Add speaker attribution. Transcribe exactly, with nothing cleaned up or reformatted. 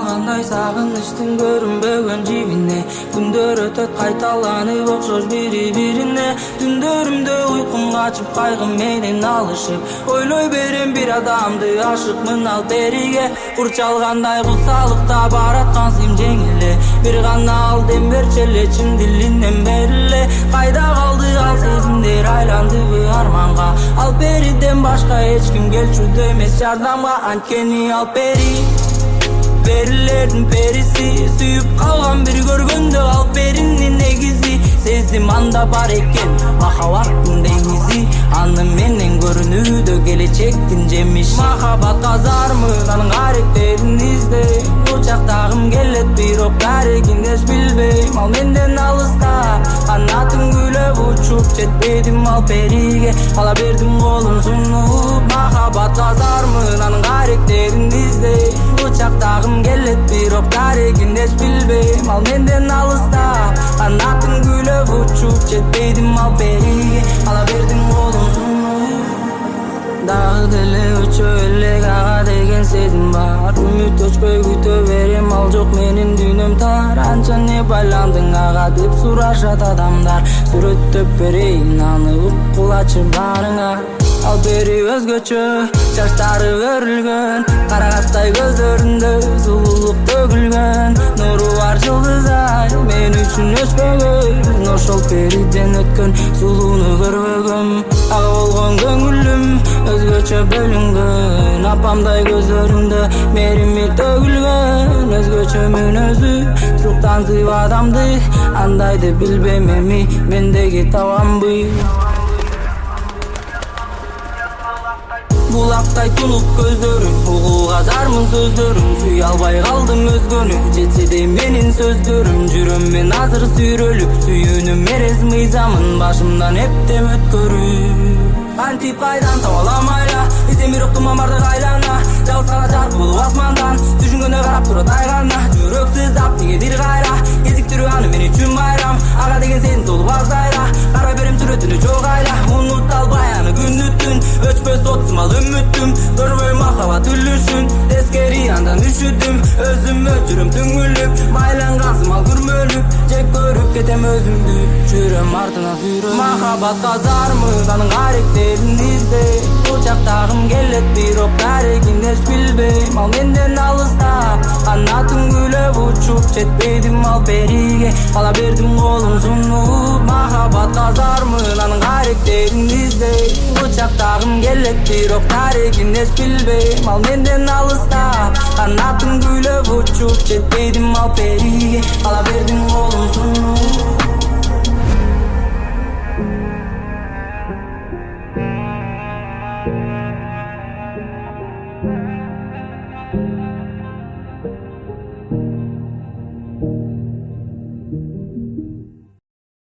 Speaker 1: Кандай сагынычтын көрүнбөгөн жибине күндөр өтөт кайталанып окшош бири бирине түндөрүмдө уйкум качып кайгы менен алышып ойлой берем бир адамды ашыкмын ал периге курчалгандай кусалыкта бараткан сим жеңиле бир гана ал дем берчи эле чын дилинен бериле кайда калды ал сезимдер айландыбы арманга ал периден башка эч ким келчүдө эмес жардамга анткени ал пери перилердин периси сүйүп калган бир көргөндө ал перинин негизи сезим анда бар экен махаббаттын деңизи аны менен көрүнүүдө келечектин жемиши махаббат казармын анын каректерин издей кучактагым келет бирок дарегин эч билбейм ал менден алыста канатын күлөп учуп жетпедим ал периге ала бердим колум сунуп махаббат казармын анын каректерин издей кучактагым келет бирок дарегин эч билбейм ал менден алыста канатын күлөп учуп жетпедим ал периге ала бердим колум сунуп дагы деле өчө элек ага деген сезим бар үмүт өчпөй күтө берем ал жок менин дүйнөм тар анча не байландың ага деп сурашат адамдар сүрөттөп берейин аны уккулачы барыңа ал бери өзгөчө чачтары өрүлгөн карагаттай көзлөрүндө сулуулук төгүлгөн нуру бар жылдыздай мен үчүн өчпөгөн ошол периден өткөн сулууну көрбөгөм ага болгон көңүлүм өзгөчө бөлүнгөн апамдай көзлөрүндө мерими төгүлгөн өзгөчө мүнөзү суктантып адамды андайды билбейм эми мендеги табамбы булактай тунук көздөрүм угууга зармын сөздөрүм сүйө албай калдым өзгөнү жетсе де менин сөздөрүм жүрөм мен азыр сүйрөлүп сүйүүнүм эрез мыйзамын башымдан эптеп өткөрүп кантип кайдан таба алам айла издем бирок тумамарды айлана жалгыз гана жарык болуп асмандан түшүнгөндө карап турат ай гана жүрөк сыздап тиге бир кайра кезиктирүү аны мен үчүн байрам ага деген сезим толуп азайра карай берем сүрөтүнө жок айла унута албай аны күндү түн өчпөс отсум ал үмүтүм көрбөй махаббат үлүшүн тескери андан үшүдүм өзүмө жүрөм түңүлүп байлангансым ал күрмөлүп жек көрүп кетем өзүмдү жүрөм артынан сүйрөп махаббат казармын анын каректерин издей кучактагым келет бирок дарегин эч билбейм ал менден алыстап канатын күлөп учуп жетпедим ал периге ала бердим колум сунуп махаббат казармын анын каректерин издей кучактагым келет бирок дарегин эч билбейм ал менден алыстап канатын күлөп учуп жетпедим ал периге ала бердим